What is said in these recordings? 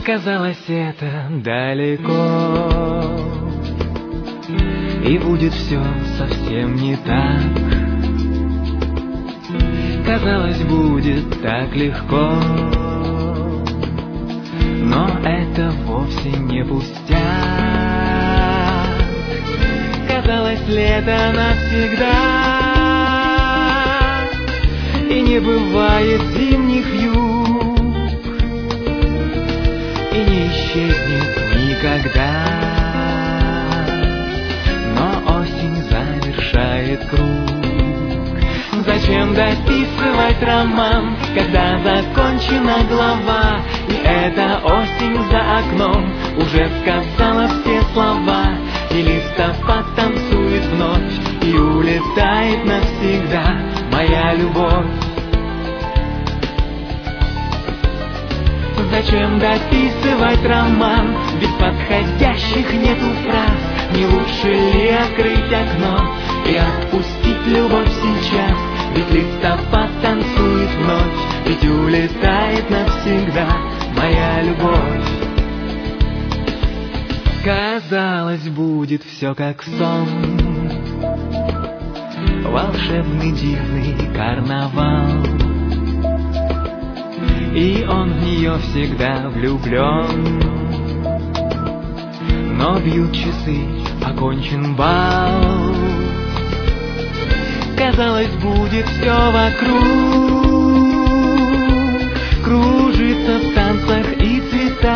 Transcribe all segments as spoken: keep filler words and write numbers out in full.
Казалось, это далеко, и будет все совсем не так. Казалось, будет так легко, но это вовсе не пустяк. Казалось, лето навсегда, и не бывает зимних юг, и не исчезнет никогда. Но осень завершает круг. Зачем дописывать роман, когда закончена глава, и эта осень за окном уже сказала все слова, и листопад танцует в ночь и улетает навсегда, моя любовь. Зачем дописывать роман, ведь подходящих нету фраз. Не лучше ли открыть окно и отпустить любовь сейчас? Ведь листопад танцует в ночь, ведь улетает навсегда, моя любовь. Казалось, будет все как сон, волшебный дивный карнавал, и он в нее всегда влюблен. Но бьют часы, окончен бал. Казалось, будет все вокруг, кружится в танцах и цветах,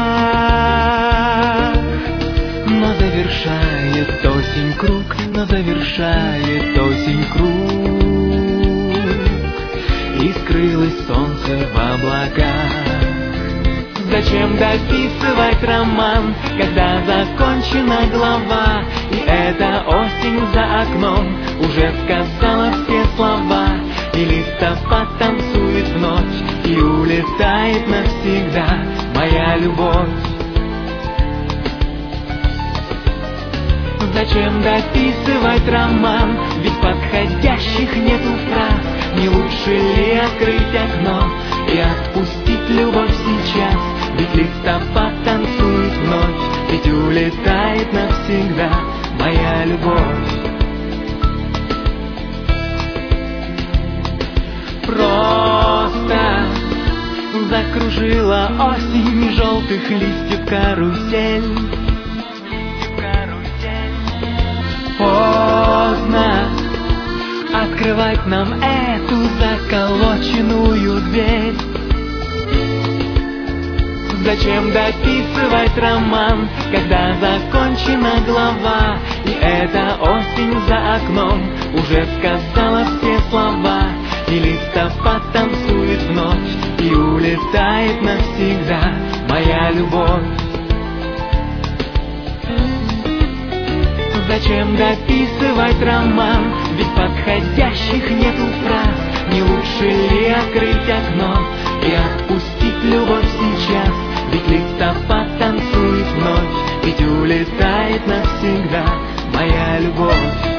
но завершает осень круг, но завершает осень круг, и скрылось солнце в облаках. Зачем дописывать роман, когда закончена глава, и эта осень за окном уже сказала все слова, и листопад танцует в ночь и улетает навсегда, моя любовь. Зачем дописывать роман, ведь подходящих нету фраз. Не лучше ли открыть окно и отпустить любовь сейчас? Ведь листопад танцует в ночь, ведь улетает навсегда, моя любовь. Просто закружила осень желтых листьев карусель. Поздно открывать нам эту заколоченную дверь. Зачем дописывать роман, когда закончена глава, и эта осень за окном уже сказала все слова, и листопад танцует в ночь и улетает навсегда, моя любовь. Зачем дописывать роман, ведь подходящих нету фраз. Не лучше ли открыть окно и отпустить любовь сейчас? Ведь листопад танцует в ночь, ведь улетает навсегда, моя любовь.